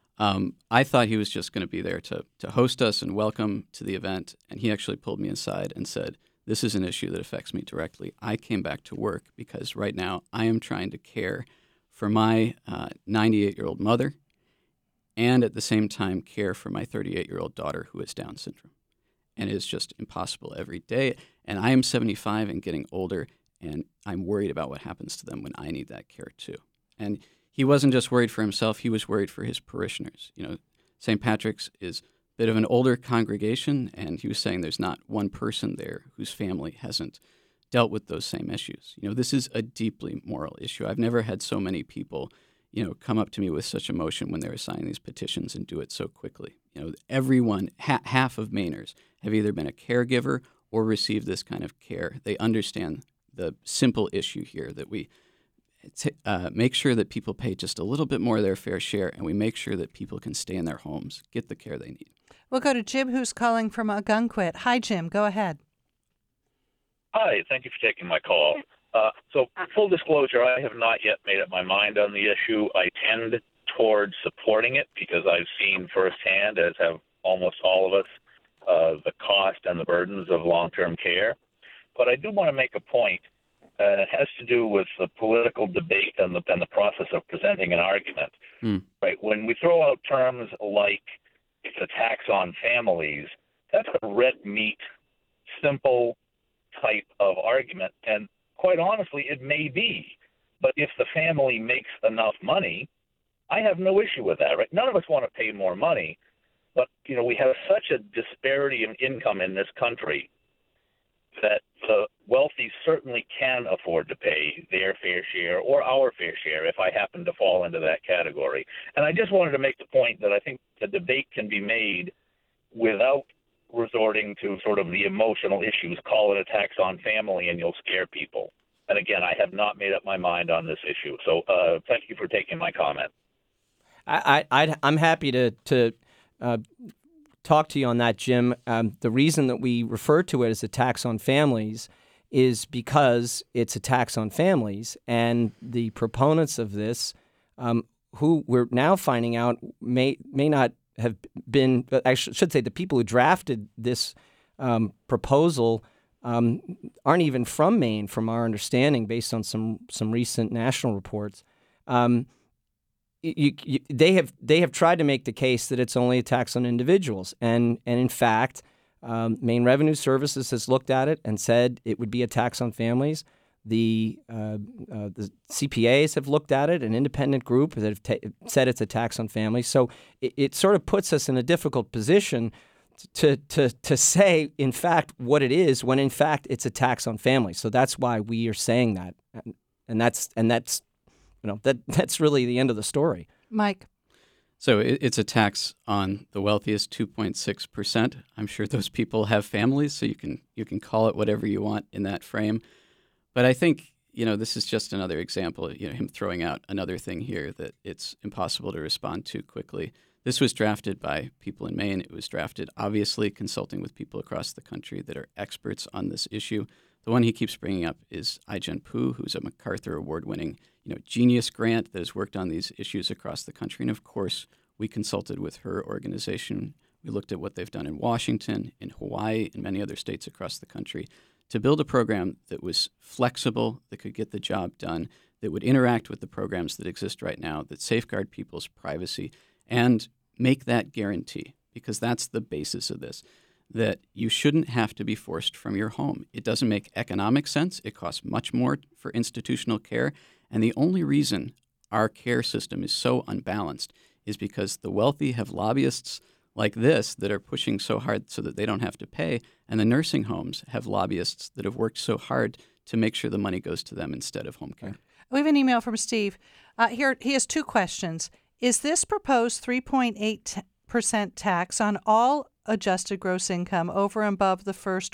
I thought he was just going to be there to host us and welcome to the event. And he actually pulled me aside and said, this is an issue that affects me directly. I came back to work because right now I am trying to care for my 98-year-old mother and at the same time care for my 38-year-old daughter who has Down syndrome. And it is just impossible every day. And I am 75 and getting older, and I'm worried about what happens to them when I need that care too. And he wasn't just worried for himself, he was worried for his parishioners. You know, St. Patrick's is a bit of an older congregation, and he was saying there's not one person there whose family hasn't dealt with those same issues. You know, this is a deeply moral issue. I've never had so many people, you know, come up to me with such emotion when they were signing these petitions and do it so quickly. You know, everyone, half of Mainers have either been a caregiver or received this kind of care. They understand the simple issue here that we make sure that people pay just a little bit more of their fair share, and we make sure that people can stay in their homes, get the care they need. We'll go to Jim, who's calling from Ogunquit. Hi, Jim. Go ahead. Hi. Thank you for taking my call. So full disclosure, I have not yet made up my mind on the issue. I tend towards supporting it because I've seen firsthand, as have almost all of us, the cost and the burdens of long-term care. But I do want to make a point, and it has to do with the political debate and the process of presenting an argument. Right? When we throw out terms like it's a tax on families, that's a red meat, simple type of argument, and quite honestly, it may be. But if the family makes enough money, I have no issue with that, right? None of us want to pay more money, but, you know, we have such a disparity in income in this country that the wealthy certainly can afford to pay their fair share or our fair share if I happen to fall into that category. And I just wanted to make the point that I think the debate can be made without resorting to sort of the emotional issues. Call it a tax on family and you'll scare people. And again, I have not made up my mind on this issue. So thank you for taking my comment. I'm happy to talk to you on that, Jim. The reason that we refer to it as a tax on families is because it's a tax on families. And the proponents of this, who we're now finding out may not have been, I should say the people who drafted this proposal aren't even from Maine, from our understanding, based on some recent national reports. They have tried to make the case that it's only a tax on individuals, and in fact, Maine Revenue Services has looked at it and said it would be a tax on families. The CPAs have looked at it, an independent group that have said it's a tax on families. So it sort of puts us in a difficult position to say, in fact, what it is, when in fact it's a tax on families. So that's why we are saying that, and that's really the end of the story. Mike. So it's a tax on the wealthiest 2.6%. I'm sure those people have families, so you can call it whatever you want in that frame. But I think, this is just another example, him throwing out another thing here that it's impossible to respond to quickly. This was drafted by people in Maine. It was drafted, obviously, consulting with people across the country that are experts on this issue. The one he keeps bringing up is Ai-jen Poo, who's a MacArthur Award-winning, genius grant that has worked on these issues across the country. And of course, we consulted with her organization. We looked at what they've done in Washington, in Hawaii, and many other states across the country to build a program that was flexible, that could get the job done, that would interact with the programs that exist right now, that safeguard people's privacy, and make that guarantee, because that's the basis of this, that you shouldn't have to be forced from your home. It doesn't make economic sense. It costs much more for institutional care. And the only reason our care system is so unbalanced is because the wealthy have lobbyists like this that are pushing so hard so that they don't have to pay, and the nursing homes have lobbyists that have worked so hard to make sure the money goes to them instead of home care. We have an email from Steve. Here, he has two questions. Is this proposed 3.8% tax on all adjusted gross income over and above the first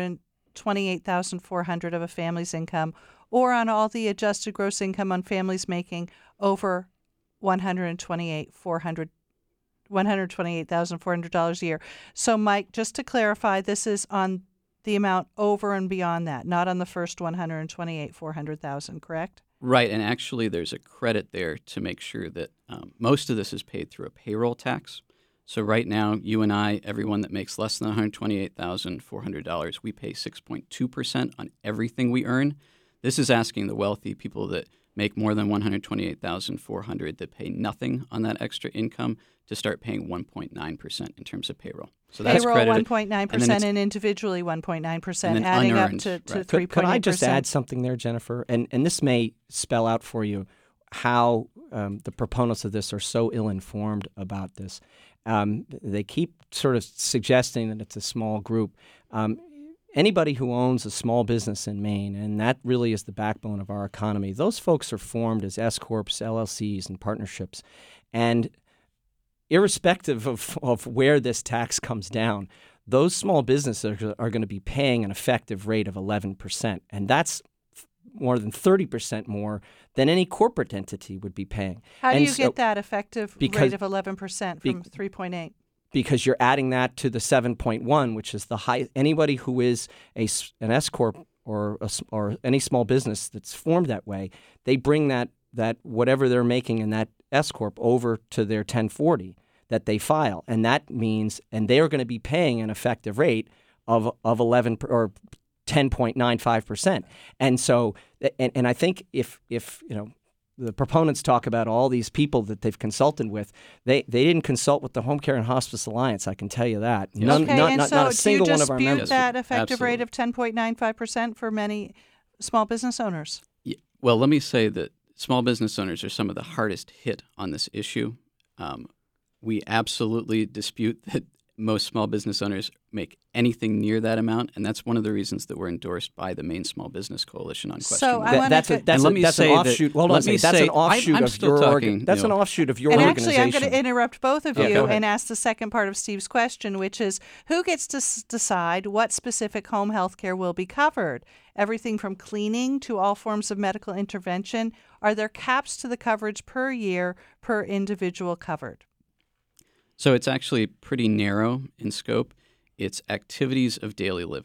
$128,400 of a family's income, or on all the adjusted gross income on families making over $128,400 a year? So, Mike, just to clarify, this is on the amount over and beyond that, not on the first $128,400,000, correct? Right, and actually there's a credit there to make sure that most of this is paid through a payroll tax. So right now, you and I, everyone that makes less than $128,400, we pay 6.2% on everything we earn. This is asking the wealthy people that make more than $128,400 that pay nothing on that extra income to start paying 1.9% in terms of payroll. So that's payroll credited. 1.9% and individually 1.9%, adding up to 3.8%. Could I just add something there, Jennifer? And this may spell out for you how the proponents of this are so ill-informed about this. They keep sort of suggesting that it's a small group. Anybody who owns a small business in Maine, and that really is the backbone of our economy, those folks are formed as S-corps, LLCs, and partnerships. And irrespective of where this tax comes down, those small businesses are going to be paying an effective rate of 11%. And that's more than 30% more than any corporate entity would be paying. How do you get that effective rate of 11% from 3.8? Because you're adding that to the 7.1, which is the high. Anybody who is an S corp or any small business that's formed that way, they bring that whatever they're making in that S corp over to their 1040 that they file, and that means, and they are going to be paying an effective rate of 11 or 10.95%. And so, and I think if the proponents talk about all these people that they've consulted with, they didn't consult with the Home Care and Hospice Alliance, I can tell you that. Not a single one of our members. Do you dispute that effective rate of 10.95% for many small business owners? Yeah. Well, let me say that small business owners are some of the hardest hit on this issue. We absolutely dispute that most small business owners make anything near that amount, and that's one of the reasons that we're endorsed by the Maine Small Business Coalition on Question One. That's an offshoot. That's an offshoot of your organization. That's an offshoot of your organization. And actually, I'm going to interrupt both of you and ask the second part of Steve's question, which is, who gets to decide what specific home health care will be covered? Everything from cleaning to all forms of medical intervention. Are there caps to the coverage per year per individual covered? So it's actually pretty narrow in scope. It's activities of daily living.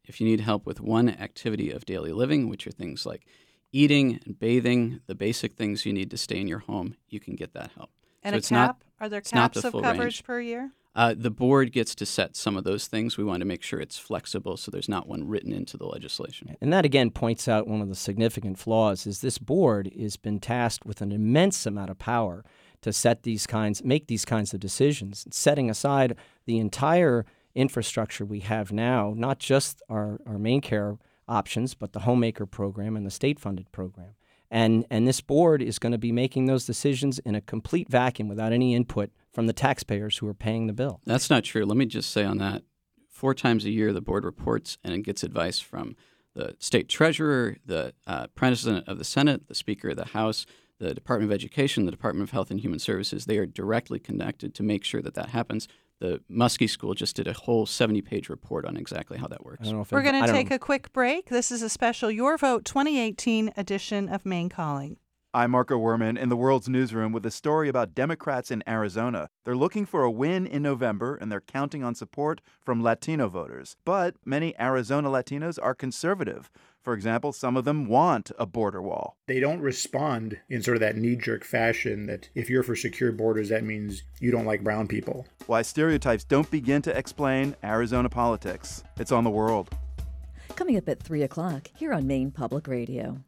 If you need help with one activity of daily living, which are things like eating and bathing, the basic things you need to stay in your home, you can get that help. And so a it's cap? Not, Are there it's not caps the of full coverage range. per year? The board gets to set some of those things. We want to make sure it's flexible, so there's not one written into the legislation. And that, again, points out one of the significant flaws is this board has been tasked with an immense amount of power to make these kinds of decisions, setting aside the entire infrastructure we have now, not just our main care options, but the homemaker program and the state-funded program. And this board is going to be making those decisions in a complete vacuum without any input from the taxpayers who are paying the bill. That's not true. Let me just say on that, 4 times a year the board reports and it gets advice from the state treasurer, the president of the Senate, the Speaker of the House, the Department of Education, the Department of Health and Human Services. They are directly connected to make sure that that happens. The Muskie School just did a whole 70-page report on exactly how that works. We're going to take a quick break. This is a special Your Vote 2018 edition of Maine Calling. I'm Marco Werman in the World's Newsroom with a story about Democrats in Arizona. They're looking for a win in November, and they're counting on support from Latino voters. But many Arizona Latinos are conservative. For example, some of them want a border wall. They don't respond in sort of that knee-jerk fashion that if you're for secure borders, that means you don't like brown people. Why stereotypes don't begin to explain Arizona politics. It's on The World. Coming up at 3 o'clock here on Maine Public Radio.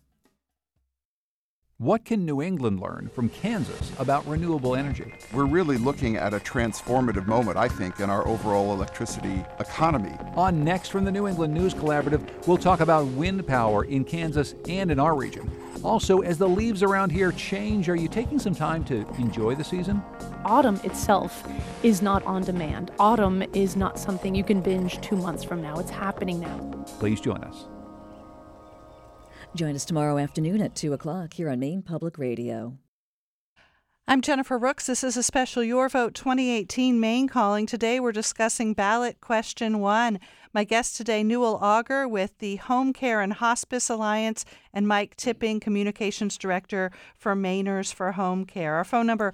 What can New England learn from Kansas about renewable energy? We're really looking at a transformative moment, I think, in our overall electricity economy. On Next from the New England News Collaborative, we'll talk about wind power in Kansas and in our region. Also, as the leaves around here change, are you taking some time to enjoy the season? Autumn itself is not on demand. Autumn is not something you can binge 2 months from now. It's happening now. Please join us. Join us tomorrow afternoon at 2 o'clock here on Maine Public Radio. I'm Jennifer Rooks. This is a special Your Vote 2018 Maine Calling. Today we're discussing ballot question 1. My guest today, Newell Auger with the Home Care and Hospice Alliance, and Mike Tipping, Communications Director for Mainers for Home Care. Our phone number,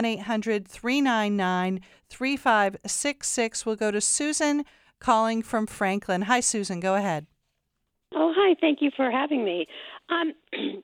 1-800-399-3566. We'll go to Susan calling from Franklin. Hi, Susan. Go ahead. Oh, hi. Thank you for having me. I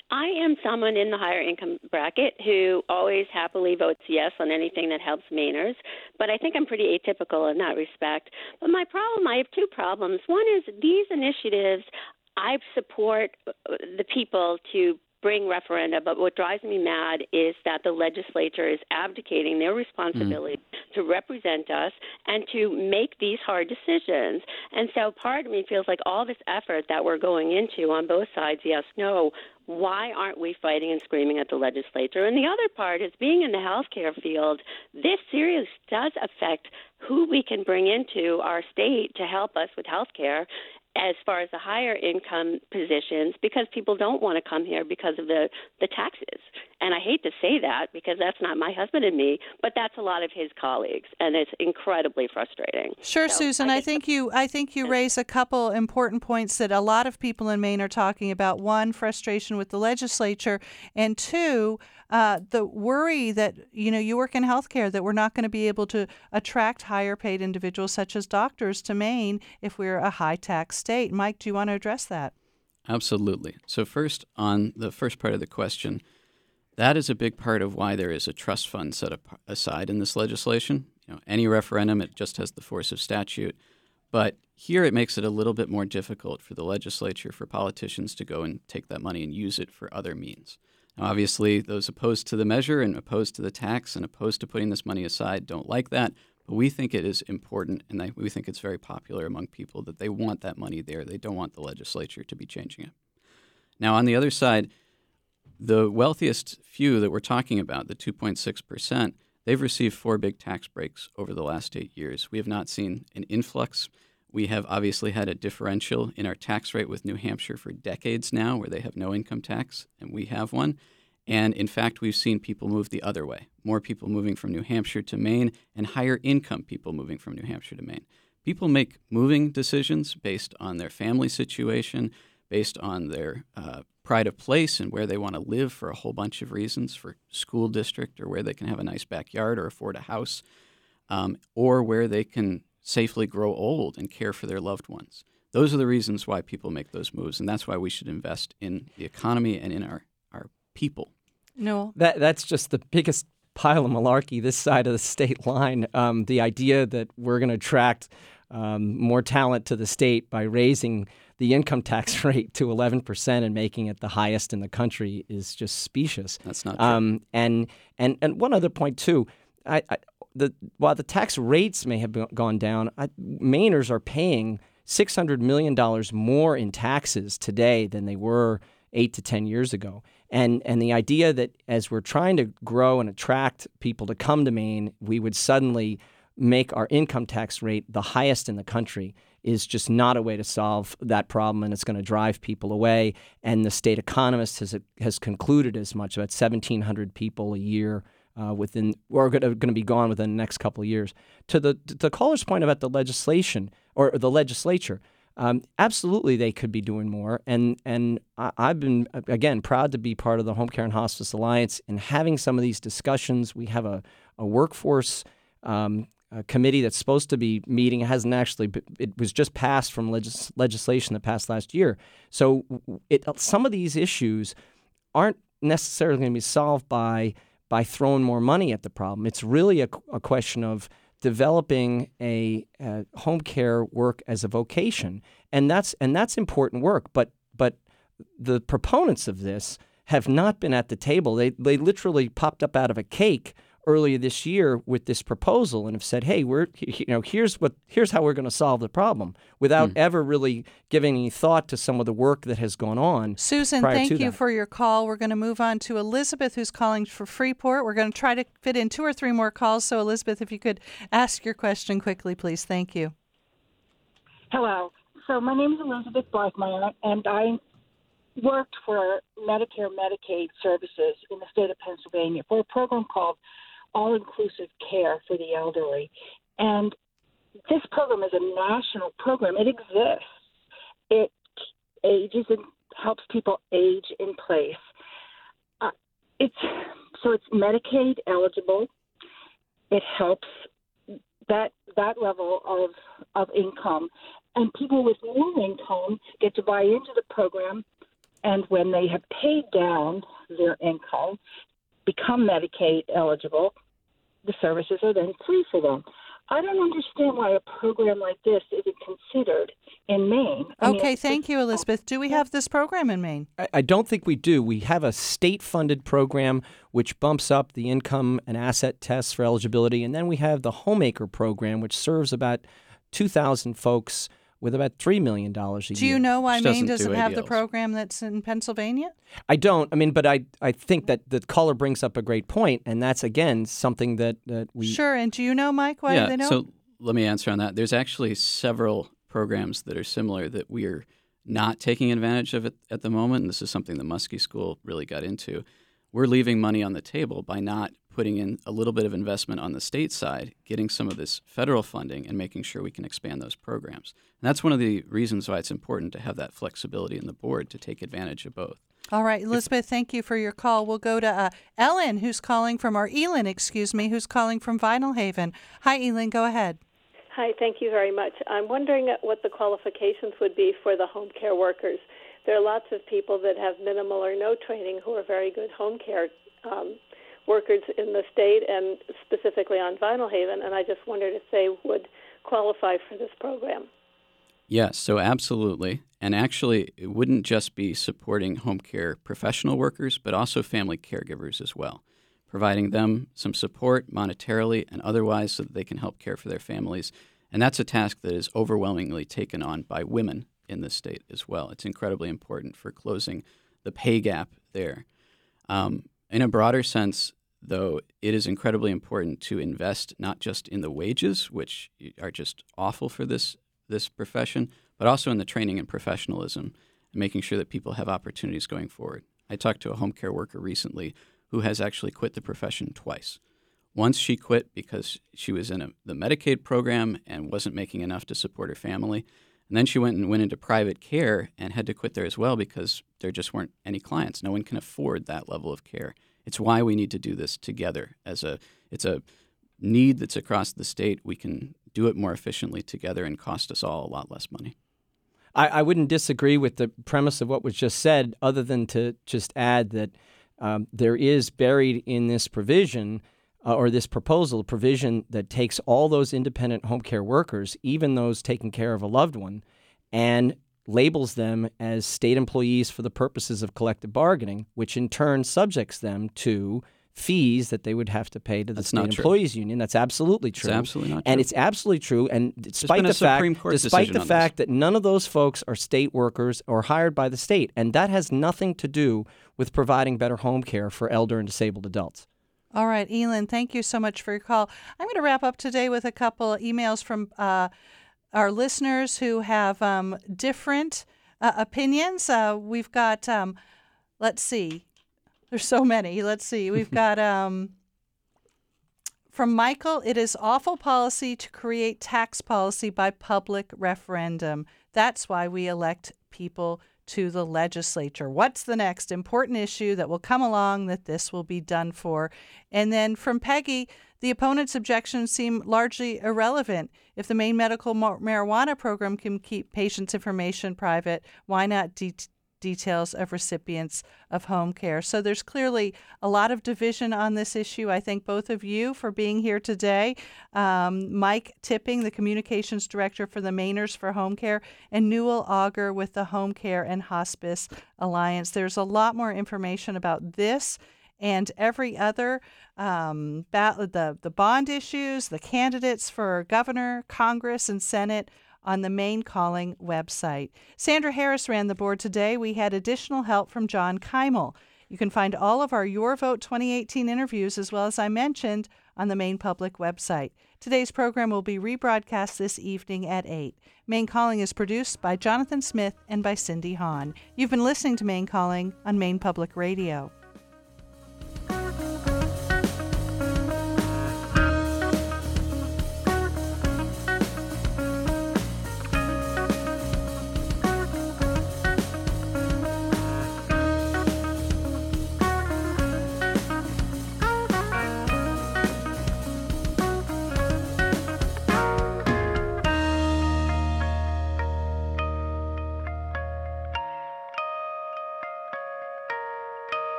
am someone in the higher income bracket who always happily votes yes on anything that helps Mainers, but I think I'm pretty atypical in that respect. But I have 2 problems. One is these initiatives, I support the people to bring referenda, but what drives me mad is that the legislature is abdicating their responsibility to represent us and to make these hard decisions. And so part of me feels like all this effort that we're going into on both sides, yes, no, why aren't we fighting and screaming at the legislature? And the other part is being in the healthcare field, this seriously does affect who we can bring into our state to help us with healthcare as far as the higher income positions, because people don't want to come here because of the taxes. And I hate to say that because that's not my husband and me, but that's a lot of his colleagues, and it's incredibly frustrating. Sure, so Susan, I think you raise a couple important points that a lot of people in Maine are talking about. One, frustration with the legislature, and 2, the worry that, you work in healthcare, that we're not going to be able to attract higher paid individuals such as doctors to Maine if we're a high tax state. Mike, do you want to address that? Absolutely. So first, on the first part of the question, that is a big part of why there is a trust fund set aside in this legislation. Any referendum, it just has the force of statute. But here it makes it a little bit more difficult for the legislature, for politicians to go and take that money and use it for other means. Now, obviously, those opposed to the measure and opposed to the tax and opposed to putting this money aside don't like that. But we think it is important, and we think it's very popular among people that they want that money there. They don't want the legislature to be changing it. Now, on the other side, the wealthiest few that we're talking about, the 2.6%, they've received 4 big tax breaks over the last 8 years. We have not seen an influx. We have obviously had a differential in our tax rate with New Hampshire for decades now, where they have no income tax, and we have one. And in fact, we've seen people move the other way, more people moving from New Hampshire to Maine and higher income people moving from New Hampshire to Maine. People make moving decisions based on their family situation, based on their pride of place and where they want to live for a whole bunch of reasons, for school district or where they can have a nice backyard or afford a house, or where they can safely grow old and care for their loved ones. those are the reasons why people make those moves, and that's why we should invest in the economy and in our people. No. That's just the biggest pile of malarkey this side of the state line. The idea that we're going to attract more talent to the state by raising the income tax rate to 11% and making it the highest in the country is just specious. That's not true. And one other point, too. While the tax rates may have gone down, Mainers are paying $600 million more in taxes today than they were 8 to 10 years ago. And the idea that as we're trying to grow and attract people to come to Maine, we would suddenly make our income tax rate the highest in the country is just not a way to solve that problem, and it's going to drive people away. And the state economist has concluded as much. About 1,700 people a year are going to be gone within the next couple of years. To the caller's point about the legislation or the legislature, absolutely they could be doing more. And I've been, again, proud to be part of the Home Care and Hospice Alliance and having some of these discussions. We have a workforce committee that's supposed to be meeting. It hasn't actually, it was just passed from legislation that passed last year. So some of these issues aren't necessarily going to be solved by throwing more money at the problem. It's really a question of developing a home care work as a vocation, and that's important work. But the proponents of this have not been at the table. They literally popped up out of a cake earlier this year with this proposal and have said, "Hey, here's how we're going to solve the problem," without ever really giving any thought to some of the work that has gone on. Susan, thank you for your call. We're going to move on to Elizabeth, who's calling for Freeport. We're going to try to fit in 2 or 3 more calls. So, Elizabeth, if you could ask your question quickly, please. Thank you. Hello. So my name is Elizabeth Blackmeyer, and I worked for Medicare Medicaid services in the state of Pennsylvania for a program called All-Inclusive Care for the Elderly. And this program is a national program. It exists. It ages and helps people age in place. It's Medicaid eligible. It helps that level of income. And people with low income get to buy into the program, and when they have paid down their income, become Medicaid eligible, the services are then free for them. I don't understand why a program like this isn't considered in Maine. Thank you, Elizabeth. Do we have this program in Maine? I don't think we do. We have a state-funded program which bumps up the income and asset tests for eligibility, and then we have the Homemaker program, which serves about 2,000 folks with about $3 million a year. Do you know why Maine doesn't have the program that's in Pennsylvania? I don't. But I think that the caller brings up a great point, and that's, again, something that we... Sure, and do you know, Mike, why they don't? So let me answer on that. There's actually several programs that are similar that we are not taking advantage of at the moment, and this is something the Muskie School really got into. We're leaving money on the table by not putting in a little bit of investment on the state side, getting some of this federal funding, and making sure we can expand those programs. And that's one of the reasons why it's important to have that flexibility in the board to take advantage of both. All right, Elizabeth, thank you for your call. We'll go to Ellen, who's calling from, or Elin, who's calling from Vinyl Haven. Hi, Elin, go ahead. Hi, thank you very much. I'm wondering what the qualifications would be for the home care workers. There are lots of people that have minimal or no training who are very good home care workers in the state and specifically on Vinyl Haven, and I just wondered if they would qualify for this program. Yes, so absolutely. And actually, it wouldn't just be supporting home care professional workers, but also family caregivers as well, providing them some support monetarily and otherwise so that they can help care for their families. And that's a task that is overwhelmingly taken on by women in the state as well. It's incredibly important for closing the pay gap there. In a broader sense, though, it is incredibly important to invest not just in the wages, which are just awful for this profession, but also in the training and professionalism and making sure that people have opportunities going forward. I talked to a home care worker recently who has actually quit the profession twice. Once she quit because she was in the Medicaid program and wasn't making enough to support her family. And then she went into private care and had to quit there as well because there just weren't any clients. No one can afford that level of care. It's why we need to do this together. It's a need that's across the state. We can do it more efficiently together and cost us all a lot less money. I wouldn't disagree with the premise of what was just said, other than to just add that there is buried in this provision or this proposal a provision that takes all those independent home care workers, even those taking care of a loved one, and labels them as state employees for the purposes of collective bargaining, which in turn subjects them to fees that they would have to pay to the state employees union. That's absolutely true. It's absolutely not true. And it's absolutely true. And despite the fact that none of those folks are state workers or hired by the state, and that has nothing to do with providing better home care for elder and disabled adults. All right, Elin, thank you so much for your call. I'm going to wrap up today with a couple of emails from our listeners who have different opinions. We've got, let's see. There's so many. Let's see. We've got from Michael, it is awful policy to create tax policy by public referendum. That's why we elect people to the legislature. What's the next important issue that will come along that this will be done for? And then from Peggy, the opponent's objections seem largely irrelevant. If the Maine medical marijuana program can keep patients' information private, why not details of recipients of home care? So there's clearly a lot of division on this issue. I thank both of you for being here today. Mike Tipping, the communications director for the Mainers for Home Care, and Newell Auger with the Home Care and Hospice Alliance. There's a lot more information about this and every other, the bond issues, the candidates for governor, Congress, and Senate on the Maine Calling website. Sandra Harris ran the board today. We had additional help from John Keimel. You can find all of our Your Vote 2018 interviews, as well as I mentioned, on the Maine Public website. Today's program will be rebroadcast this evening at 8. Maine Calling is produced by Jonathan Smith and by Cindy Hahn. You've been listening to Maine Calling on Maine Public Radio.